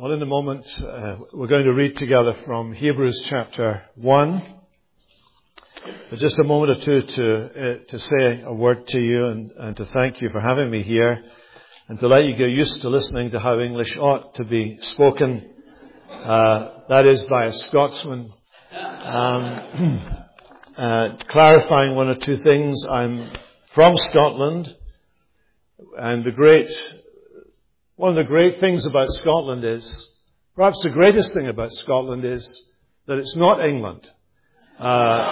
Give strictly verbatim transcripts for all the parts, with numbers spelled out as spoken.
Well, in a moment, uh, we're going to read together from Hebrews chapter one. But just a moment or two to uh, to say a word to you and, and to thank you for having me here and to let you get used to listening to how English ought to be spoken. Uh, that is by a Scotsman. Um, uh, clarifying one or two things. I'm from Scotland, and the great... One of the great things about Scotland is, perhaps the greatest thing about Scotland is that it's not England. Uh,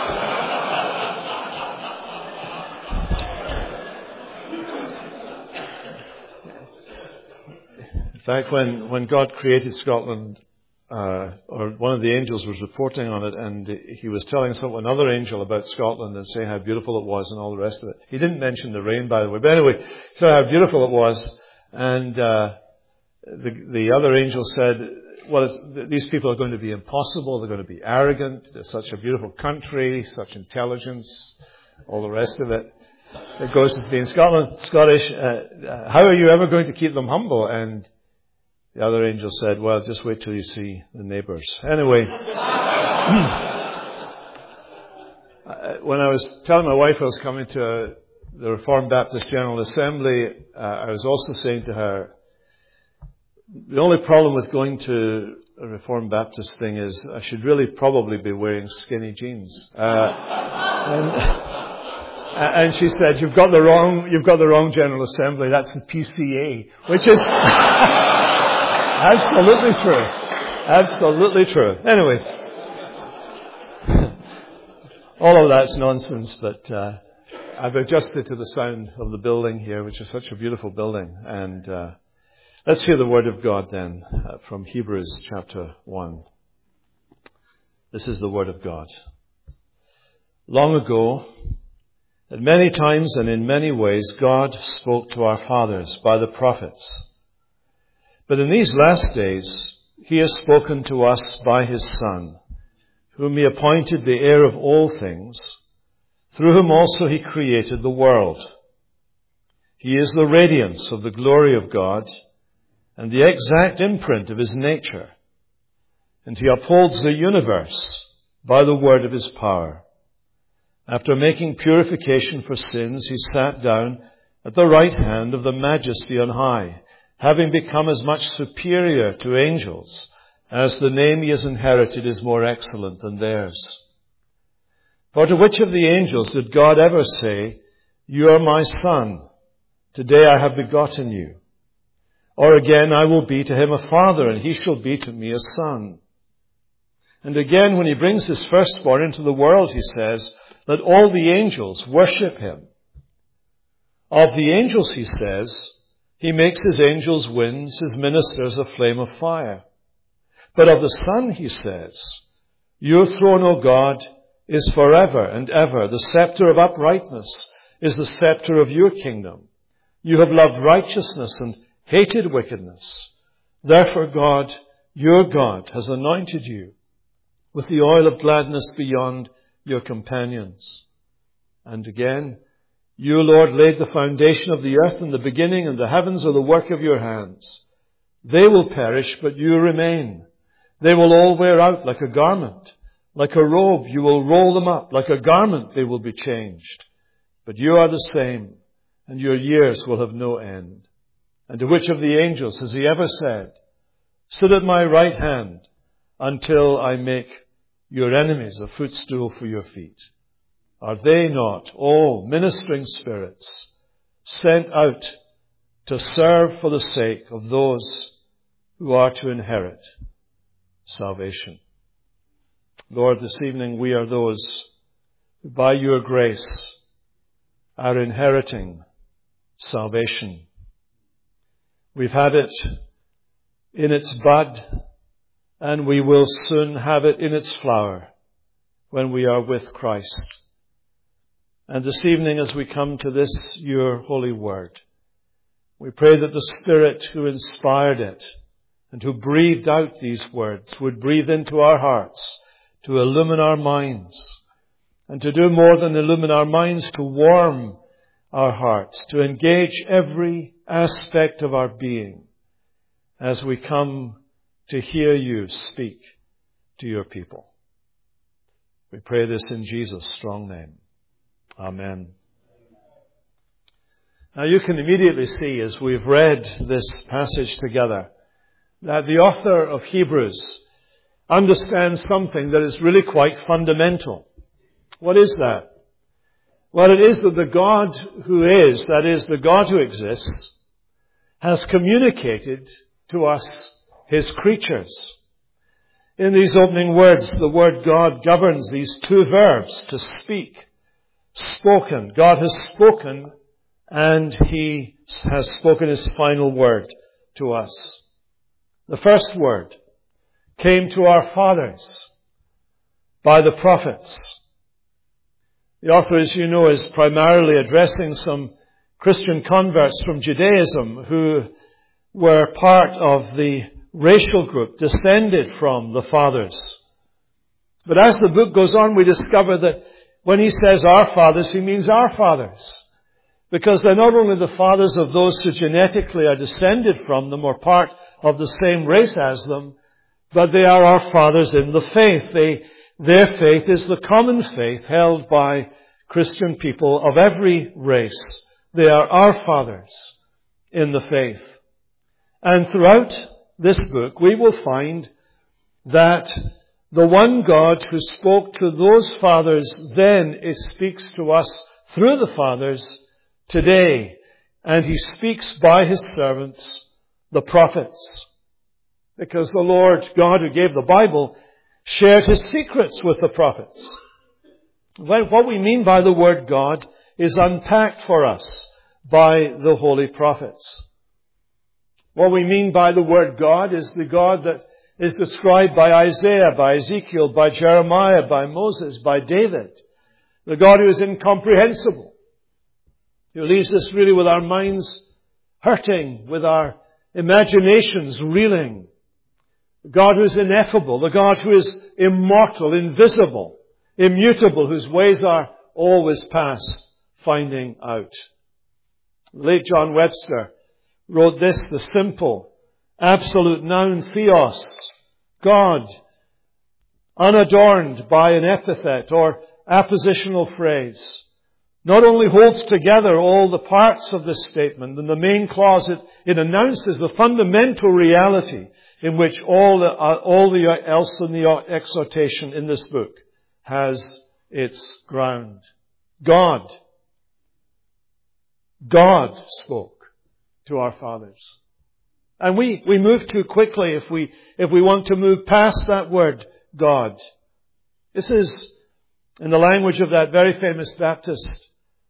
in fact, when, when God created Scotland, uh, or one of the angels was reporting on it, and he was telling some, another angel about Scotland and saying how beautiful it was and all the rest of it. He didn't mention the rain, by the way, but anyway, so how beautiful it was. And uh, the, the other angel said, well, it's, these people are going to be impossible. They're going to be arrogant. They're such a beautiful country, such intelligence, all the rest of it. It goes to being Scotland, Scottish. Uh, uh, how are you ever going to keep them humble? And the other angel said, well, just wait till you see the neighbours. Anyway, when I was telling my wife I was coming to a the Reformed Baptist General Assembly, uh, I was also saying to her, the only problem with going to a Reformed Baptist thing is I should really probably be wearing skinny jeans. Uh, and, and she said, "You've got the wrong, you've got the wrong General Assembly. That's the P C A," which is absolutely true, absolutely true. Anyway, all of that's nonsense, but. Uh, I've adjusted to the sound of the building here, which is such a beautiful building. And uh, let's hear the word of God then uh, from Hebrews chapter one. This is the word of God. Long ago, at many times and in many ways, God spoke to our fathers by the prophets. But in these last days, he has spoken to us by his Son, whom he appointed the heir of all things, through whom also he created the world. He is the radiance of the glory of God and the exact imprint of his nature. And he upholds the universe by the word of his power. After making purification for sins, he sat down at the right hand of the Majesty on high, having become as much superior to angels as the name he has inherited is more excellent than theirs. For to which of the angels did God ever say, "You are my son, today I have begotten you"? Or again, "I will be to him a father, and he shall be to me a son"? And again, when he brings his firstborn into the world, he says, "Let all the angels worship him." Of the angels, he says, "He makes his angels winds, his ministers a flame of fire." But of the Son, he says, "Your throne, O God, is forever and ever. The scepter of uprightness is the scepter of your kingdom. You have loved righteousness and hated wickedness. Therefore God, your God, has anointed you with the oil of gladness beyond your companions." And again, "You, Lord, laid the foundation of the earth in the beginning, and the heavens are the work of your hands. They will perish, but you remain. They will all wear out like a garment. Like a robe, you will roll them up. Like a garment, they will be changed. But you are the same, and your years will have no end." And to which of the angels has he ever said, "Sit at my right hand until I make your enemies a footstool for your feet"? Are they not all ministering spirits sent out to serve for the sake of those who are to inherit salvation? Lord, this evening we are those who by your grace are inheriting salvation. We've had it in its bud, and we will soon have it in its flower when we are with Christ. And this evening, as we come to this, your holy word, we pray that the Spirit who inspired it and who breathed out these words would breathe into our hearts to illumine our minds, and to do more than illumine our minds, to warm our hearts, to engage every aspect of our being as we come to hear you speak to your people. We pray this in Jesus' strong name. Amen. Now you can immediately see as we've read this passage together that the author of Hebrews understands something that is really quite fundamental. What is that? Well, it is that the God who is, that is, the God who exists, has communicated to us His creatures. In these opening words, the word God governs these two verbs, to speak, spoken. God has spoken, and He has spoken His final word to us. The first word came to our fathers by the prophets. The author, as you know, is primarily addressing some Christian converts from Judaism who were part of the racial group descended from the fathers. But as the book goes on, we discover that when he says our fathers, he means our fathers. Because they're not only the fathers of those who genetically are descended from them or part of the same race as them, but they are our fathers in the faith. They, their faith is the common faith held by Christian people of every race. They are our fathers in the faith. And throughout this book, we will find that the one God who spoke to those fathers then, it speaks to us through the fathers today. And He speaks by His servants, the prophets. Because the Lord God who gave the Bible shared His secrets with the prophets. What we mean by the word God is unpacked for us by the holy prophets. What we mean by the word God is the God that is described by Isaiah, by Ezekiel, by Jeremiah, by Moses, by David. The God who is incomprehensible. Who leaves us really with our minds hurting, with our imaginations reeling. The God who is ineffable. The God who is immortal, invisible, immutable, whose ways are always past finding out. Late John Webster wrote this, the simple, absolute noun theos, God, unadorned by an epithet or appositional phrase, not only holds together all the parts of this statement, in the main clause it, it announces the fundamental reality in which all the, uh, all the else in the exhortation in this book has its ground. God. God spoke to our fathers. And we, we move too quickly if we, if we want to move past that word, God. This is, in the language of that very famous Baptist,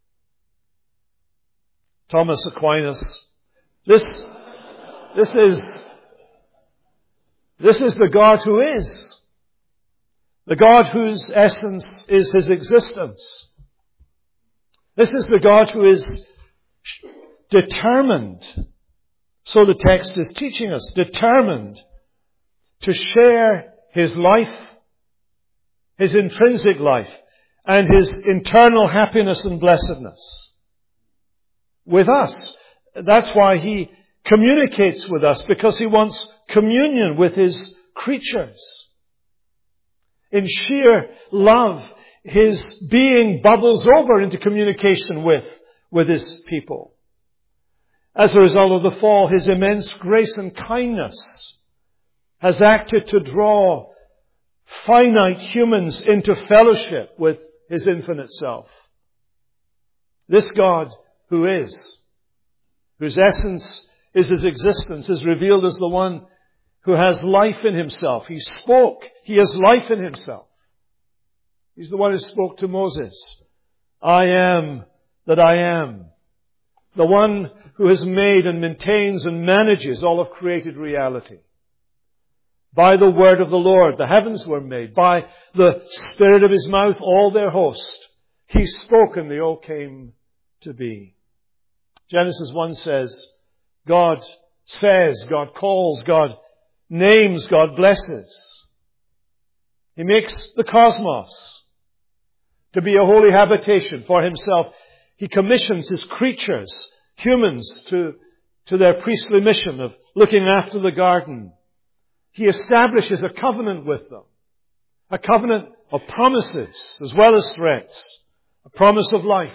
Thomas Aquinas, this, this is, this is the God who is. The God whose essence is His existence. This is the God who is determined, so the text is teaching us, determined to share His life, His intrinsic life, and His internal happiness and blessedness with us. That's why He communicates with us, because He wants communion with His creatures. In sheer love, His being bubbles over into communication with, with His people. As a result of the fall, His immense grace and kindness has acted to draw finite humans into fellowship with His infinite self. This God who is, whose essence is His existence, is revealed as the one who has life in Himself. He spoke. He has life in Himself. He's the one who spoke to Moses. I am that I am. The one who has made and maintains and manages all of created reality. By the word of the Lord, the heavens were made. By the Spirit of His mouth, all their host. He spoke and they all came to be. Genesis one says, God says, God calls, God names, God blesses. He makes the cosmos to be a holy habitation for Himself. He commissions His creatures, humans, to, to their priestly mission of looking after the garden He establishes a covenant with them. A covenant of promises as well as threats. A promise of life.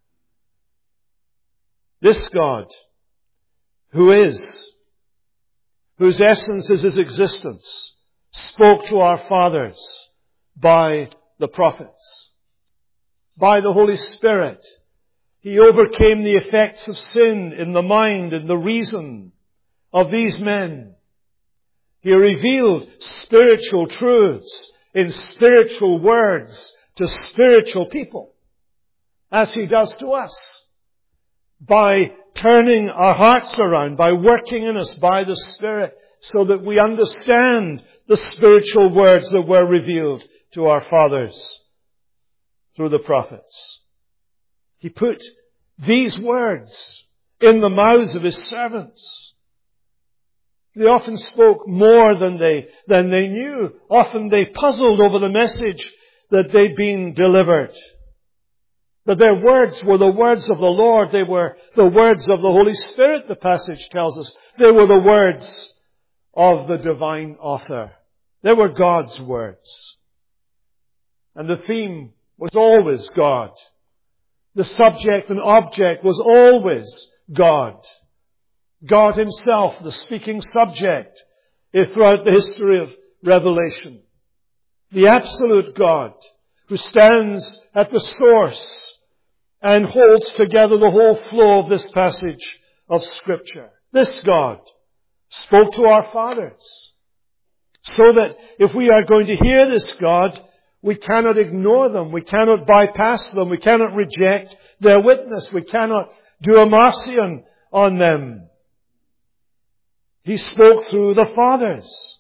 This God, who is, whose essence is His existence, spoke to our fathers by the prophets. By the Holy Spirit. He overcame the effects of sin in the mind and the reason of these men. He revealed spiritual truths in spiritual words to spiritual people, as He does to us, by turning our hearts around, by working in us by the Spirit, so that we understand the spiritual words that were revealed to our fathers through the prophets. He put these words in the mouths of His servants. They often spoke more than they, than they knew. Often they puzzled over the message that they'd been delivered. But their words were the words of the Lord. They were the words of the Holy Spirit, the passage tells us. They were the words of the divine author. They were God's words. And the theme was always God. The subject and object was always God. God Himself, the speaking subject, throughout the history of Revelation. The absolute God, who stands at the source and holds together the whole flow of this passage of Scripture. This God spoke to our fathers, so that if we are going to hear this God, we cannot ignore them, we cannot bypass them, we cannot reject their witness, we cannot do a Marcion on them. He spoke through the fathers.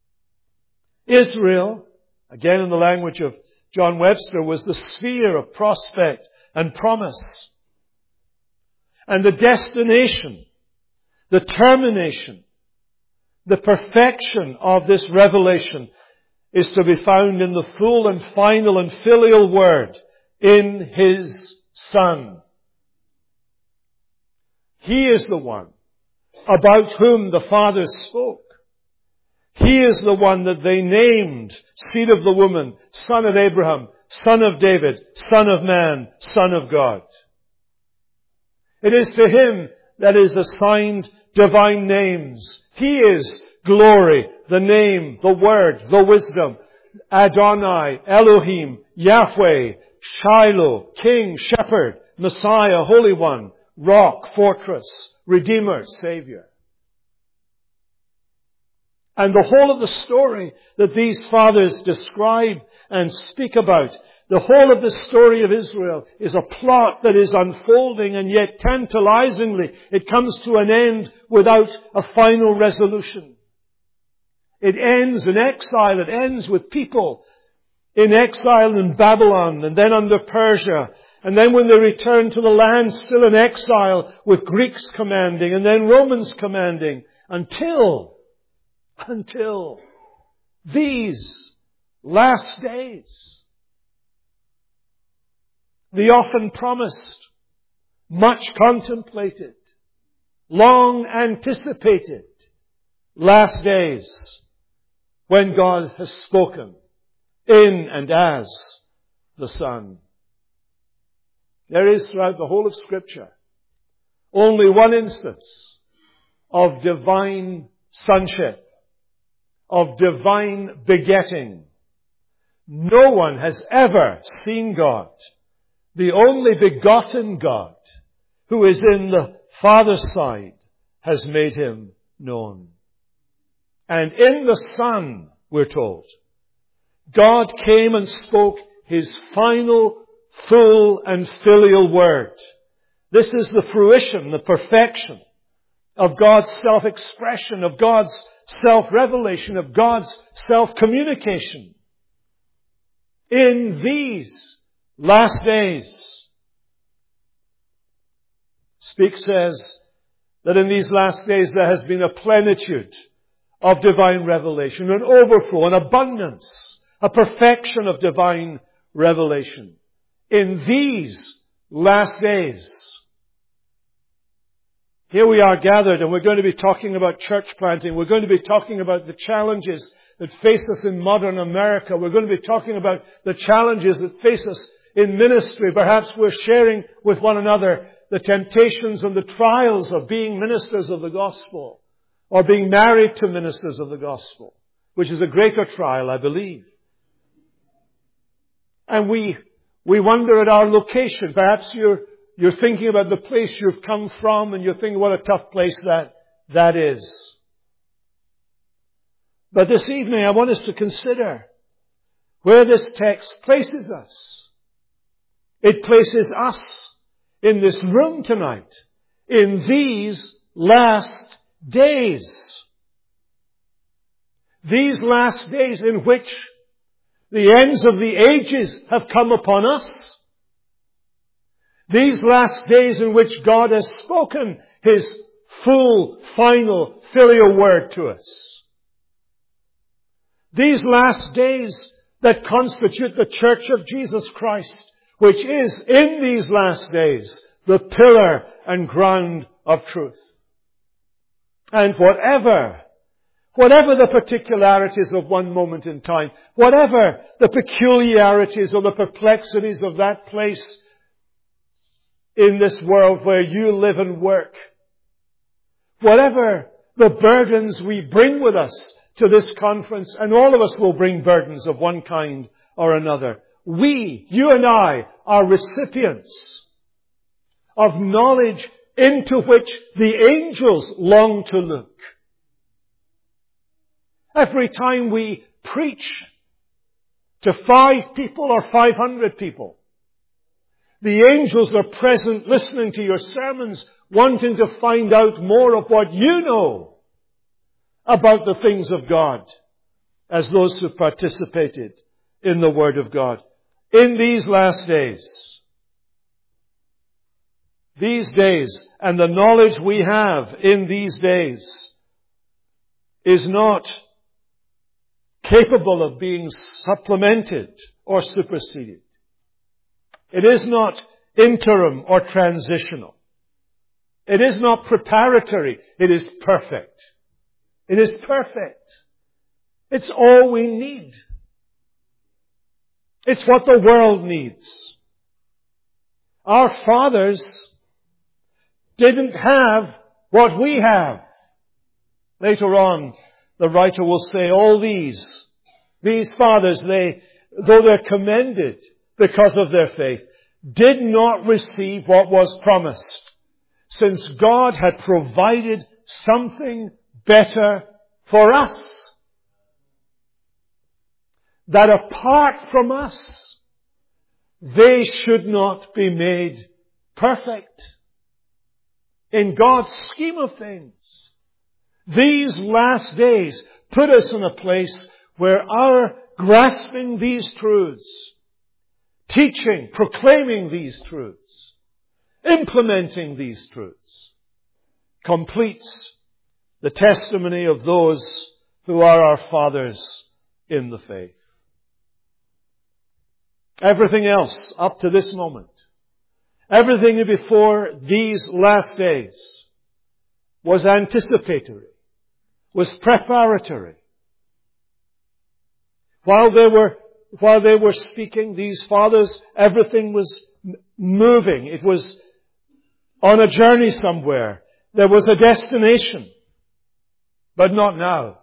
Israel, again in the language of John Webster, was the sphere of prospect and promise. And the destination, the termination, the perfection of this revelation is to be found in the full and final and filial word in His Son. He is the one about whom the fathers spoke. He is the one that they named seed of the woman, son of Abraham, son of David, son of man, son of God. It is to Him that is assigned divine names. He is glory, the name, the word, the wisdom, Adonai, Elohim, Yahweh, Shiloh, King, Shepherd, Messiah, Holy One, Rock, Fortress, Redeemer, Savior. And the whole of the story that these fathers describe and speak about, the whole of the story of Israel is a plot that is unfolding, and yet tantalizingly it comes to an end without a final resolution. It ends in exile. It ends with people in exile in Babylon and then under Persia. And then when they return to the land, still in exile, with Greeks commanding and then Romans commanding, until, until these last days. The often promised, much contemplated, long anticipated last days when God has spoken in and as the Son. There is throughout the whole of Scripture only one instance of divine sonship, of divine begetting. No one has ever seen God, the only begotten God, who is in the Father's side, has made Him known. And in the Son, we're told, God came and spoke His final, full and filial word. This is the fruition, the perfection of God's self-expression, of God's self-revelation, of God's self-communication. In these last days, Speak says that in these last days there has been a plenitude of divine revelation, an overflow, an abundance, a perfection of divine revelation. In these last days, Here we are gathered, and we're going to be talking about church planting. We're going to be talking about the challenges that face us in modern America. We're going to be talking about the challenges that face us in ministry. Perhaps we're sharing with one another the temptations and the trials of being ministers of the gospel, or being married to ministers of the gospel, which is a greater trial, I believe. And we we wonder at our location. Perhaps you're you're thinking about the place you've come from, and you're thinking what a tough place that that is. But this evening I want us to consider where this text places us. It places us in this room tonight, in these last days. These last days in which the ends of the ages have come upon us. These last days in which God has spoken His full, final, filial word to us. These last days that constitute the Church of Jesus Christ, which is in these last days the pillar and ground of truth. And whatever, whatever the particularities of one moment in time, whatever the peculiarities or the perplexities of that place in this world where you live and work, whatever the burdens we bring with us to this conference, and all of us will bring burdens of one kind or another, we, you and I, are recipients of knowledge into which the angels long to look. Every time we preach to five people or five hundred people, the angels are present listening to your sermons, wanting to find out more of what you know about the things of God, as those who participated in the Word of God. In these last days, these days, and the knowledge we have in these days is not capable of being supplemented or superseded. It is not interim or transitional. It is not preparatory. It is perfect. It is perfect. It's all we need. It's what the world needs. Our fathers didn't have what we have. Later on, the writer will say, all these, these fathers, they, though they're commended because of their faith, did not receive what was promised, since God had provided something better for us. That apart from us, they should not be made perfect. In God's scheme of things, these last days put us in a place where our grasping these truths, teaching, proclaiming these truths, implementing these truths, completes the testimony of those who are our fathers in the faith. Everything else up to this moment, everything before these last days was anticipatory, was preparatory. While they were, while they were speaking, these fathers, everything was moving. It was on a journey somewhere. There was a destination. But not now.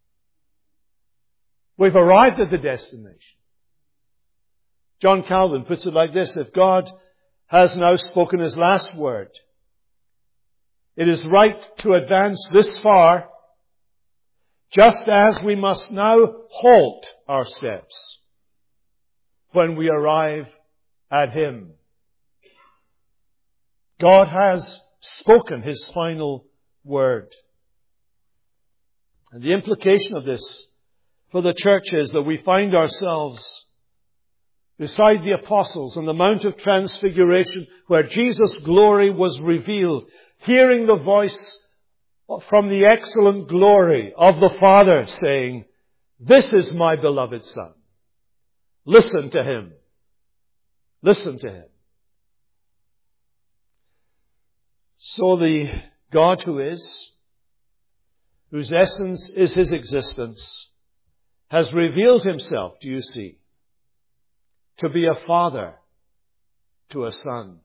We've arrived at the destination. John Calvin puts it like this: if God has now spoken His last word, it is right to advance this far, just as we must now halt our steps when we arrive at Him. God has spoken His final word. And the implication of this for the church is that we find ourselves beside the apostles on the Mount of Transfiguration, where Jesus' glory was revealed, hearing the voice from the excellent glory of the Father saying, "This is my beloved Son. Listen to Him. Listen to Him." So the God who is, whose essence is his existence, has revealed himself, do you see, to be a father to a son.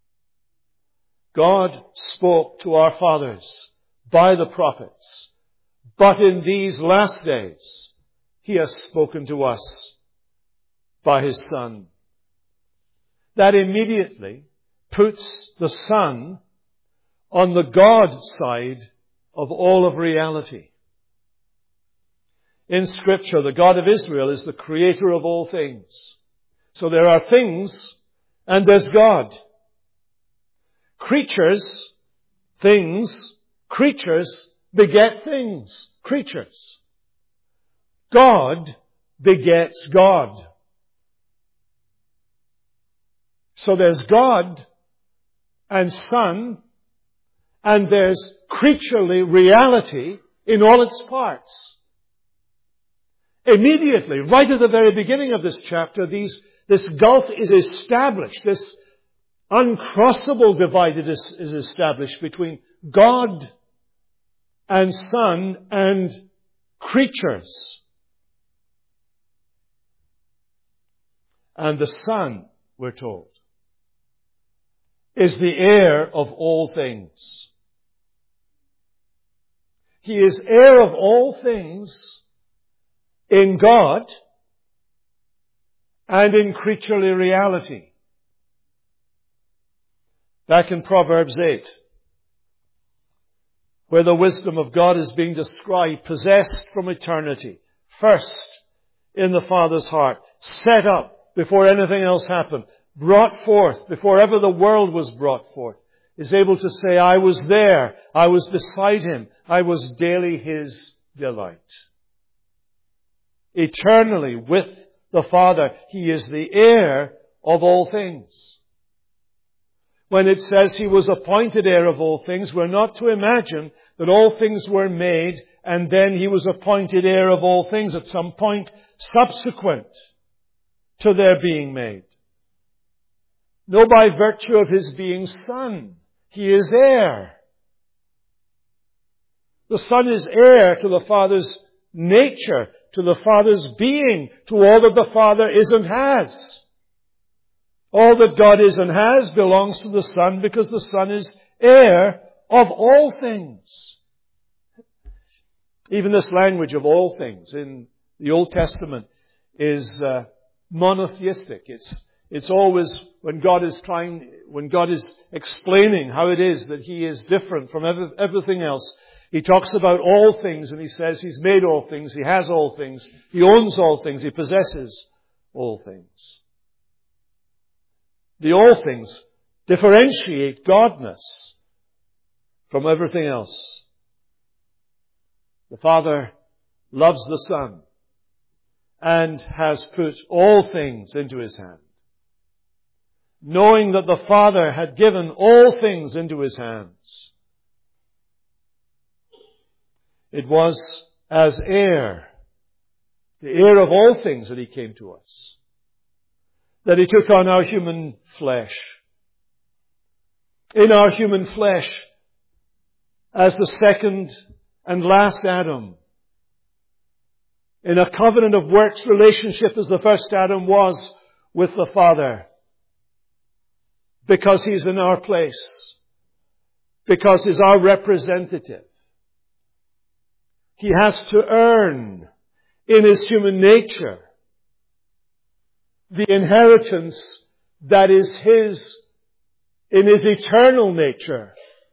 God spoke to our fathers by the prophets, but in these last days he has spoken to us by his Son. That immediately puts the Son on the God side of all of reality. In Scripture, the God of Israel is the creator of all things. So there are things and there's God. Creatures, things, creatures beget things, creatures. God begets God. So there's God and Son, and there's creaturely reality in all its parts. Immediately, right at the very beginning of this chapter, these, this gulf is established. This uncrossable divide is, is established between God and Son and creatures. And the Son, we're told, is the heir of all things. He is heir of all things in God and in creaturely reality. Back in Proverbs eight, where the wisdom of God is being described, possessed from eternity, first in the Father's heart, set up before anything else happened, brought forth before ever the world was brought forth, is able to say, I was there, I was beside him, I was daily his delight. Eternally with the Father, he is the heir of all things. When it says he was appointed heir of all things, we're not to imagine that all things were made and then he was appointed heir of all things at some point subsequent to their being made. No, by virtue of his being Son, he is heir. The Son is heir to the Father's nature, to the Father's being, to all that the Father is and has. All that God is and has belongs to the Son because the Son is heir of all things. Even this language of all things in the Old Testament is uh, monotheistic. It's It's always when God is trying, when God is explaining how it is that he is different from every, everything else. He talks about all things and he says he's made all things, he has all things, he owns all things, he possesses all things. The all things differentiate Godness from everything else. The Father loves the Son and has put all things into his hand. Knowing that the Father had given all things into his hands. It was as heir, the heir of all things, that he came to us. That he took on our human flesh. In our human flesh, as the second and last Adam. In a covenant of works relationship as the first Adam was with the Father. Because he's in our place. Because he's our representative. He has to earn in his human nature the inheritance that is his in his eternal nature.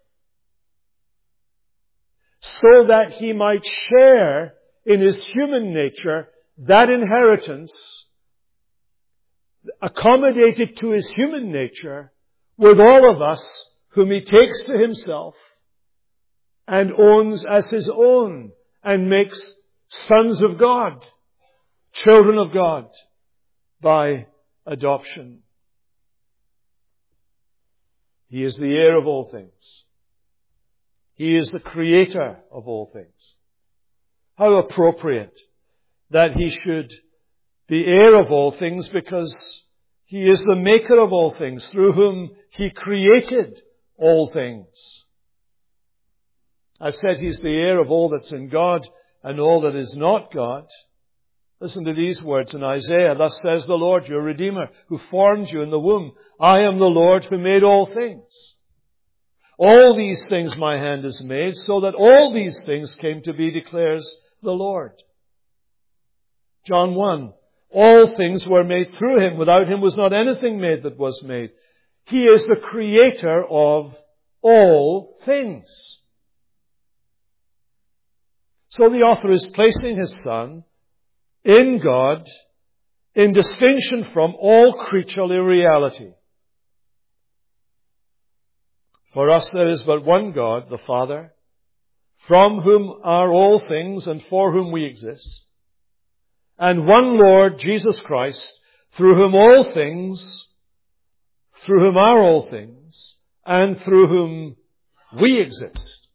So that he might share in his human nature that inheritance accommodated to his human nature with all of us whom he takes to himself and owns as his own and makes sons of God, children of God by adoption. He is the heir of all things. He is the creator of all things. How appropriate that he should be heir of all things, because he is the maker of all things, through whom he created all things. I've said He's the heir of all that's in God and all that is not God. Listen to these words in Isaiah. Thus says the Lord, your Redeemer, who formed you in the womb. I am the Lord who made all things. All these things my hand has made, so that all these things came to be, declares the Lord. John one. All things were made through Him. Without Him was not anything made that was made. He is the creator of all things. So the author is placing his Son in God in distinction from all creaturely reality. For us there is but one God, the Father, from whom are all things and for whom we exist, and one Lord, Jesus Christ, through whom all things, through whom are all things, and through whom we exist.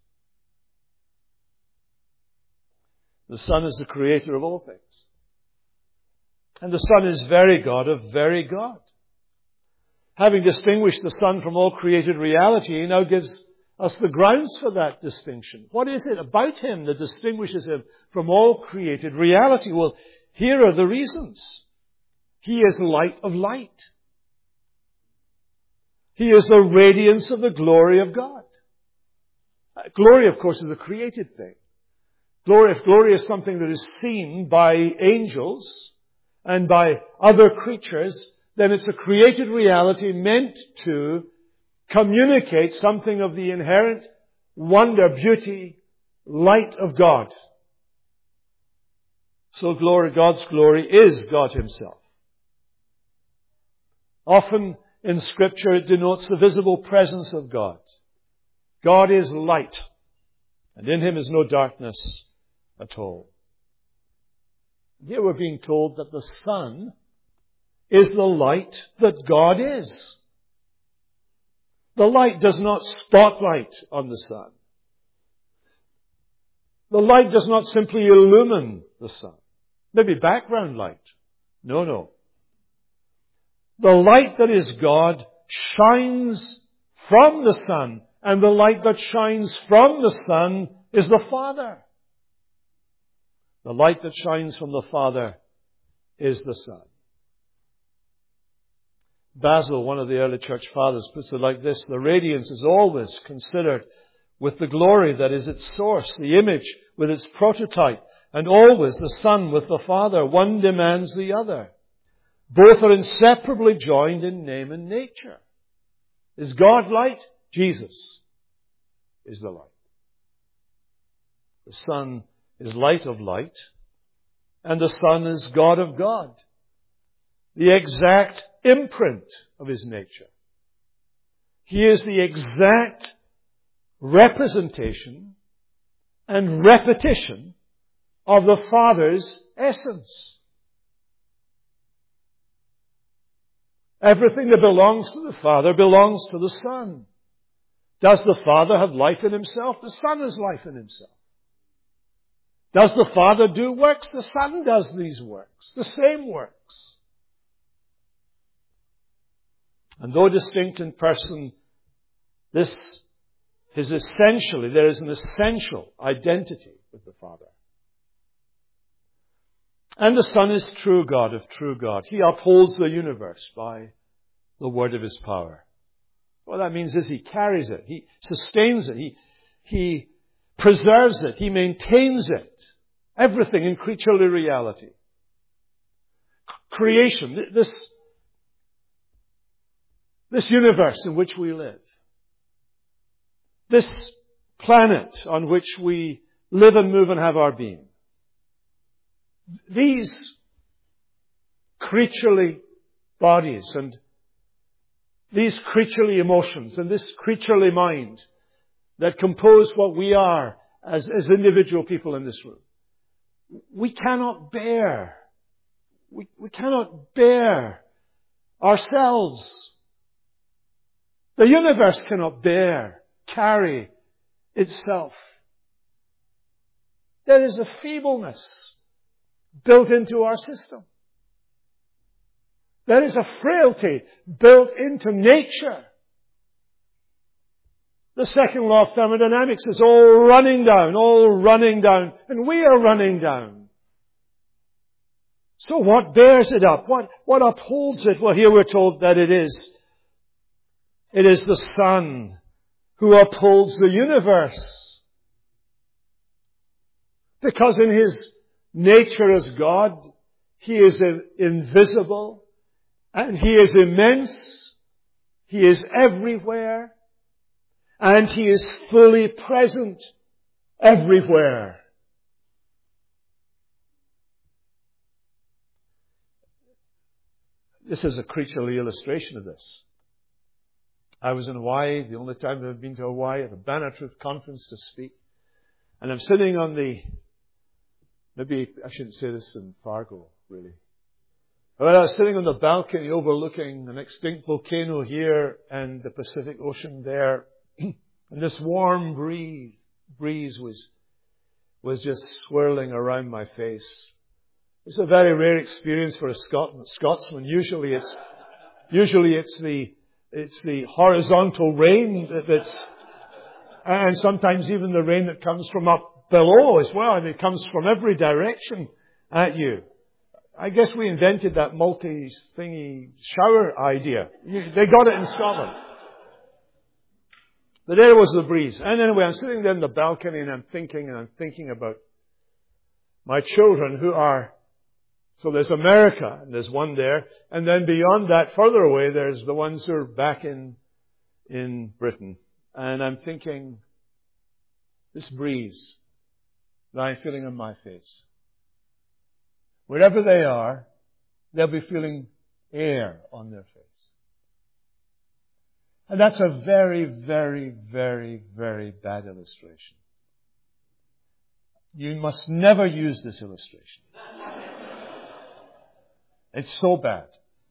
The Son is the creator of all things. And the Son is very God of very God. Having distinguished the Son from all created reality, He now gives us the grounds for that distinction. What is it about Him that distinguishes Him from all created reality? Well, here are the reasons. He is light of light. He is the radiance of the glory of God. Glory, of course, is a created thing. Glory, if glory is something that is seen by angels and by other creatures, then it's a created reality meant to communicate something of the inherent wonder, beauty, light of God. So glory, God's glory is God Himself. Often in Scripture it denotes the visible presence of God. God is light, and in Him is no darkness at all. Here we're being told that the Son is the light that God is. The light does not spotlight on the Son. The light does not simply illumine the Son. Maybe background light. No, no. The light that is God shines from the Son, and the light that shines from the Son is the Father. The light that shines from the Father is the Son. Basil, one of the early church fathers, puts it like this: the radiance is always considered with the glory that is its source, the image with its prototype, and always the Son with the Father. One demands the other. Both are inseparably joined in name and nature. Is God light? Jesus is the light. The Son is light of light, and the Son is God of God, the exact imprint of His nature. He is the exact representation and repetition of the Father's essence. Everything that belongs to the Father belongs to the Son. Does the Father have life in Himself? The Son has life in Himself. Does the Father do works? The Son does these works, the same works. And though distinct in person, this is essentially, there is an essential identity with the Father. And the Son is true God of true God. He upholds the universe by the word of His power. What that means is He carries it. He sustains it. He, he preserves it. He maintains it. Everything in creaturely reality. Creation, this, this universe in which we live. This planet on which we live and move and have our being. These creaturely bodies and these creaturely emotions and this creaturely mind that compose what we are as, as individual people in this room. We cannot bear, we, we cannot bear ourselves. The universe cannot bear, carry itself. There is a feebleness built into our system. There is a frailty built into nature The second law of thermodynamics is all running down, all running down, and we are running down. So what bears it up? What, what upholds it? Well, here we're told that it is, it is the Son who upholds the universe. Because in His nature as God, He is invisible, and He is immense, He is everywhere, and He is fully present everywhere. This is a creaturely illustration of this. I was in Hawaii, the only time I've been to Hawaii, at a Banner Truth conference to speak. And I'm sitting on the, maybe I shouldn't say this in Fargo, really. But I was sitting on the balcony overlooking an extinct volcano here and the Pacific Ocean there. And this warm breeze, breeze was, was just swirling around my face. It's a very rare experience for a Scot- Scotsman. Usually it's, usually it's the, it's the horizontal rain that's, and sometimes even the rain that comes from up below as well. And it comes from every direction at you. I guess we invented that multi-thingy shower idea. They got it in Scotland. But there was the breeze. And anyway, I'm sitting there in the balcony and I'm thinking and I'm thinking about my children who are, so there's America and there's one there. And then beyond that, further away, there's the ones who are back in, in Britain. And I'm thinking, this breeze that I'm feeling on my face, wherever they are, they'll be feeling air on their face. And that's a very, very, very, very bad illustration. You must never use this illustration. It's so bad.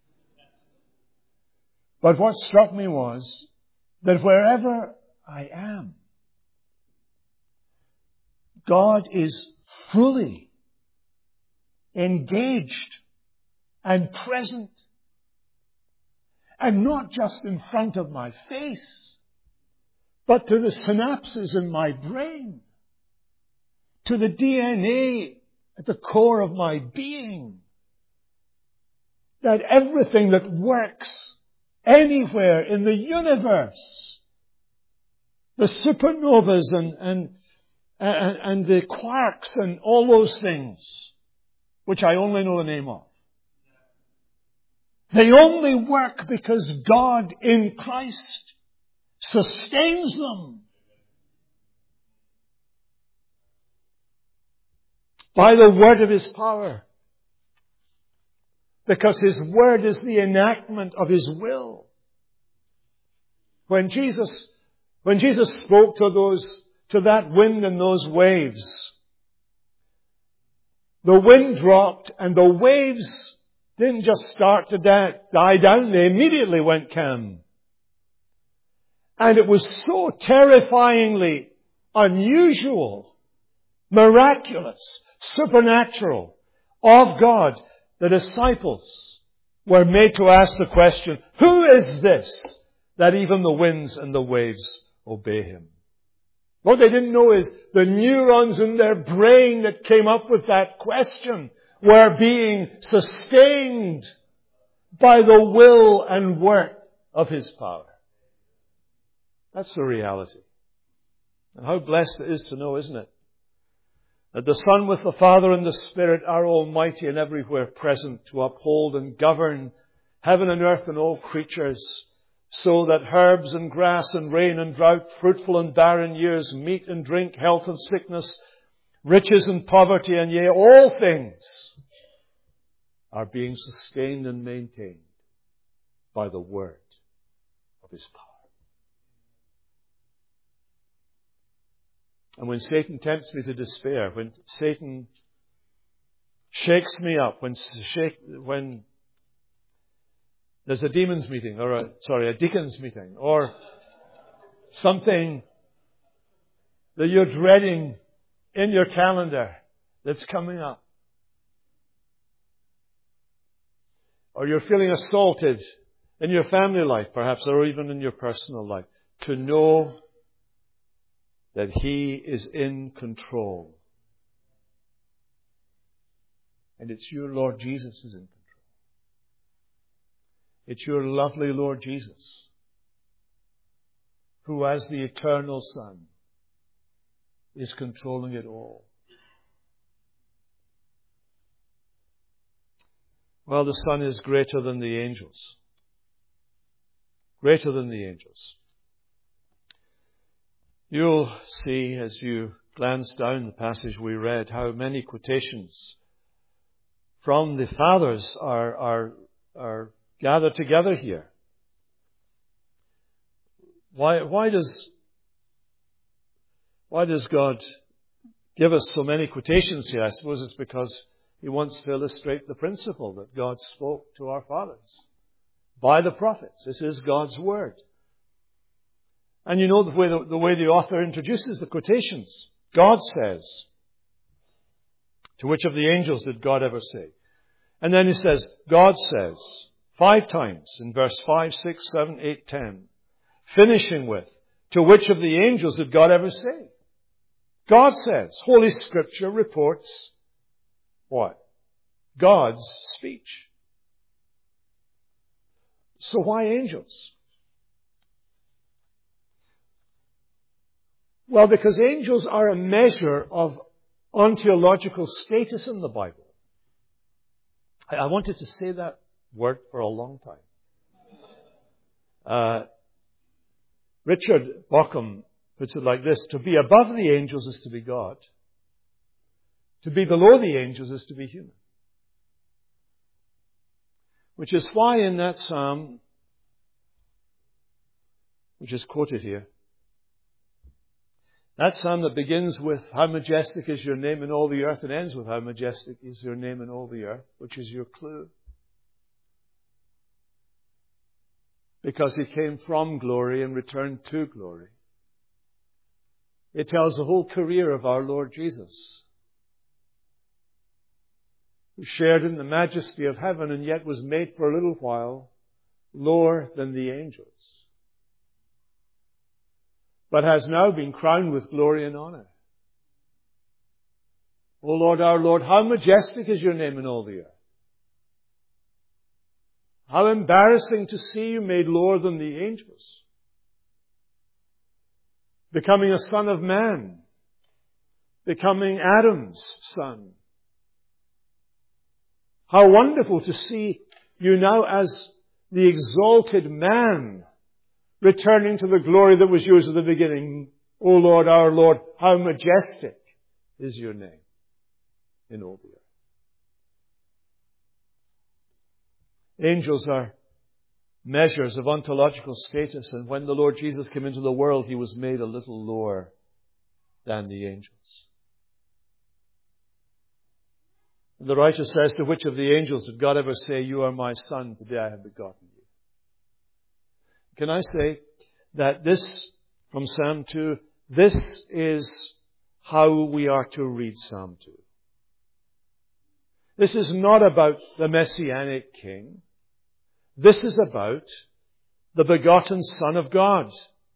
But what struck me was that wherever I am, God is fully engaged and present. And not just in front of my face, but to the synapses in my brain, to the D N A at the core of my being. That everything that works anywhere in the universe, the supernovas and, and, and, and the quarks and all those things, which I only know the name of, they only work because God in Christ sustains them. By the word of His power. Because His word is the enactment of His will. When Jesus, when Jesus spoke to those, to that wind and those waves, the wind dropped and the waves didn't just start to die down, they immediately went calm. And it was so terrifyingly unusual, miraculous, supernatural of God, the disciples were made to ask the question, who is this that even the winds and the waves obey Him? What they didn't know is the neurons in their brain that came up with that question were being sustained by the will and work of His power. That's the reality. And how blessed it is to know, isn't it? That the Son with the Father and the Spirit are almighty and everywhere present to uphold and govern heaven and earth and all creatures, so that herbs and grass and rain and drought, fruitful and barren years, meat and drink, health and sickness, riches and poverty, and yea, all things are being sustained and maintained by the word of His power. And when Satan tempts me to despair, when Satan shakes me up, when shake, when there's a demons meeting, or a, sorry, a deacons meeting, or something that you're dreading in your calendar that's coming up, or you're feeling assaulted in your family life, perhaps, or even in your personal life, to know that He is in control. And it's your Lord Jesus who's in control. It's your lovely Lord Jesus, who as the eternal Son is controlling it all. Well, the Son is greater than the angels. Greater than the angels. You'll see as you glance down the passage we read how many quotations from the fathers are, are, are gathered together here. Why, why does, why does God give us so many quotations here? I suppose it's because He wants to illustrate the principle that God spoke to our fathers by the prophets. This is God's Word. And you know the way the, the way the author introduces the quotations. God says, to which of the angels did God ever say? And then he says, God says, five times in verse five, six, seven, eight, ten. Finishing with, to which of the angels did God ever say? God says. Holy Scripture reports what? God's speech. So why angels? Well, because angels are a measure of ontological status in the Bible. I wanted to say that word for a long time. Uh, Richard Bauckham puts it like this: to be above the angels is to be God. To be below the angels is to be human. Which is why in that psalm, which is quoted here, that psalm that begins with, how majestic is your name in all the earth, and ends with, how majestic is your name in all the earth, which is your clue. Because He came from glory and returned to glory. It tells the whole career of our Lord Jesus, who shared in the majesty of heaven and yet was made for a little while lower than the angels, but has now been crowned with glory and honor. O Lord, our Lord, how majestic is your name in all the earth. How embarrassing to see you made lower than the angels, becoming a son of man, becoming Adam's son. How wonderful to see you now as the exalted man, returning to the glory that was yours at the beginning. O Lord, our Lord, how majestic is your name in all the earth. Angels are measures of ontological status, and when the Lord Jesus came into the world, He was made a little lower than the angels. And the writer says, to which of the angels did God ever say, you are my son, today I have begotten you? Can I say that this, from Psalm two, this is how we are to read Psalm two. This is not about the Messianic King. This is about the begotten Son of God.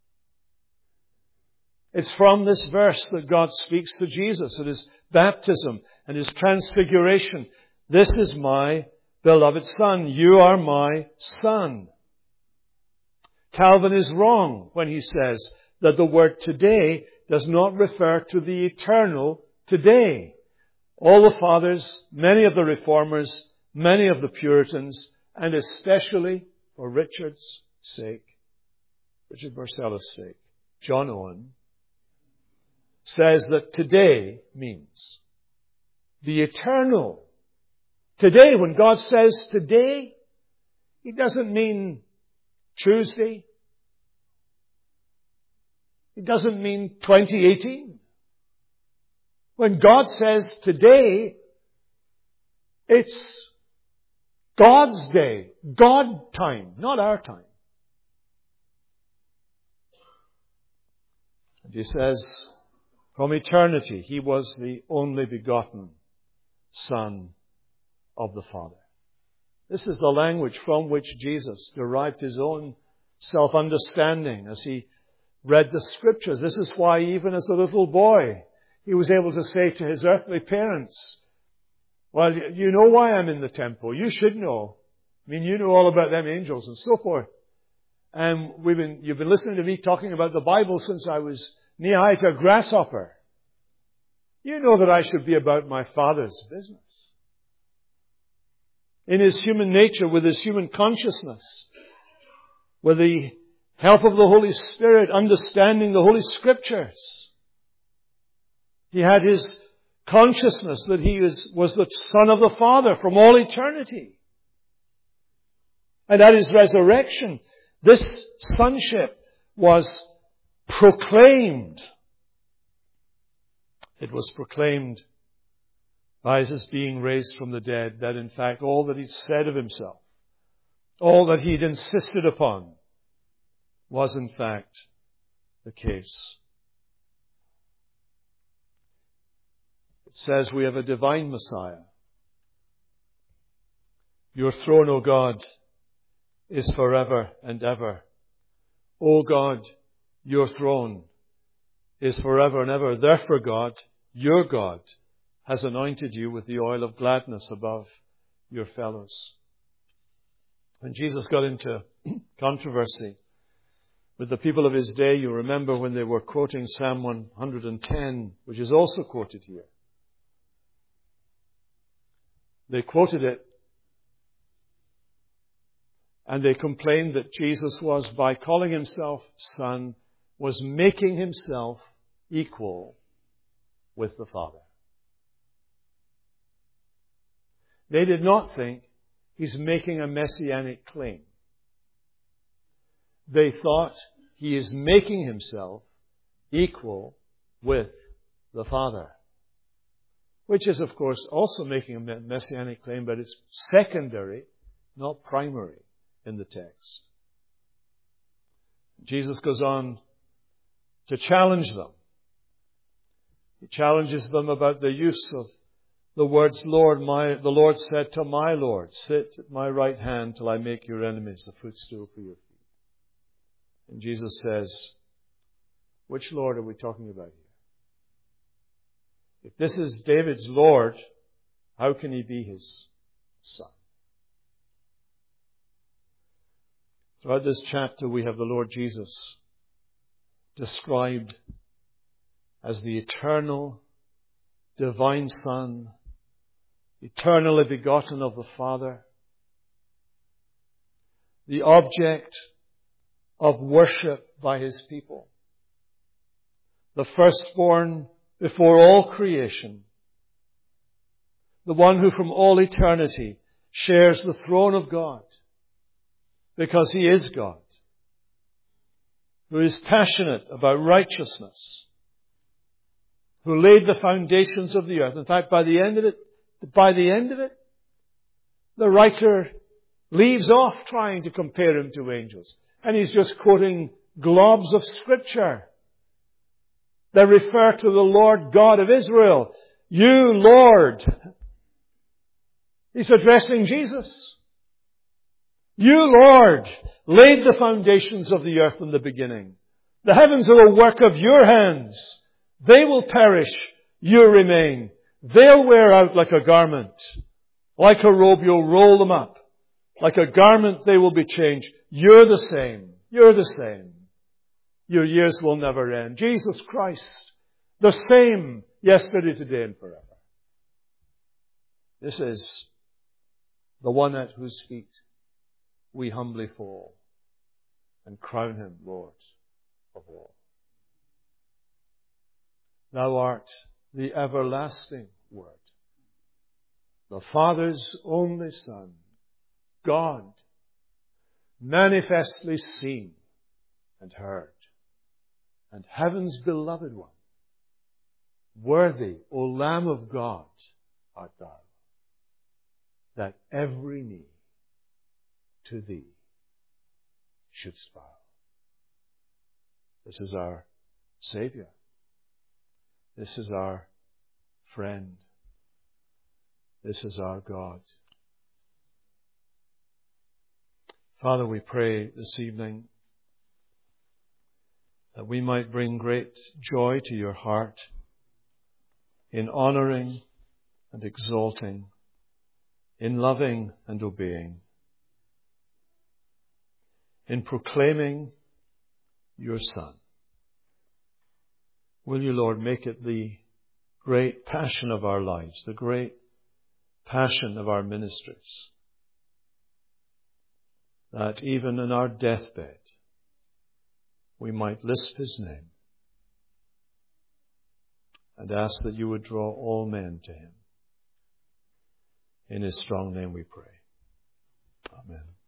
It's from this verse that God speaks to Jesus at His baptism and His transfiguration. This is my beloved Son. You are my Son. Calvin is wrong when he says that the word today does not refer to the eternal today. All the fathers, many of the reformers, many of the Puritans, and especially for Richard's sake, Richard Marcellus' sake, John Owen, says that today means the eternal. Today, when God says today, He doesn't mean Tuesday. It doesn't mean twenty eighteen. When God says today, it's God's day, God time, not our time. And He says, from eternity, He was the only begotten Son of the Father. This is the language from which Jesus derived His own self-understanding as He read the Scriptures. This is why even as a little boy, he was able to say to his earthly parents, well, you know why I'm in the temple. You should know. I mean, you know all about them angels and so forth. And we've been, you've been listening to me talking about the Bible since I was knee-high to a grasshopper. You know that I should be about my Father's business. In his human nature, with his human consciousness, with the help of the Holy Spirit, understanding the Holy Scriptures, he had his consciousness that he was, was the Son of the Father from all eternity. And at his resurrection, this sonship was proclaimed. It was proclaimed by his being raised from the dead, that in fact all that he'd said of himself, all that he'd insisted upon, was in fact the case. It says we have a divine Messiah. Your throne, O God, is forever and ever. O God, your throne is forever and ever. Therefore, God, your God, has anointed you with the oil of gladness above your fellows. When Jesus got into controversy with the people of his day, you remember when they were quoting Psalm one hundred ten, which is also quoted here. They quoted it, and they complained that Jesus was, by calling himself Son, was making himself equal with the Father. They did not think he's making a messianic claim. They thought he is making himself equal with the Father. Which is, of course, also making a messianic claim, but it's secondary, not primary in the text. Jesus goes on to challenge them. He challenges them about the use of the words, Lord, my, the Lord said to my Lord, sit at my right hand till I make your enemies a footstool for your feet. And Jesus says, which Lord are we talking about here? If this is David's Lord, how can he be his son? Throughout this chapter, we have the Lord Jesus described as the eternal, divine Son, eternally begotten of the Father, the object of worship by his people, the firstborn before all creation, the one who from all eternity shares the throne of God because he is God, who is passionate about righteousness, who laid the foundations of the earth. In fact, by the end of it, by the end of it, the writer leaves off trying to compare him to angels. And he's just quoting globs of Scripture that refer to the Lord God of Israel. You, Lord. He's addressing Jesus. You, Lord, laid the foundations of the earth in the beginning. The heavens are the work of your hands. They will perish. You remain. They'll wear out like a garment. Like a robe, you'll roll them up. Like a garment, they will be changed. You're the same. You're the same. Your years will never end. Jesus Christ, the same yesterday, today, and forever. This is the one at whose feet we humbly fall and crown him Lord of all. Thou art the everlasting Word, the Father's only Son, God, manifestly seen and heard, and heaven's beloved one. Worthy, O Lamb of God, art thou, that every knee to thee should bow. This is our Savior. This is our friend. This is our God. Father, we pray this evening that we might bring great joy to your heart in honoring and exalting, in loving and obeying, in proclaiming your Son. Will you, Lord, make it the great passion of our lives, the great passion of our ministries, that even in our deathbed we might lisp his name and ask that you would draw all men to him. In his strong name we pray. Amen.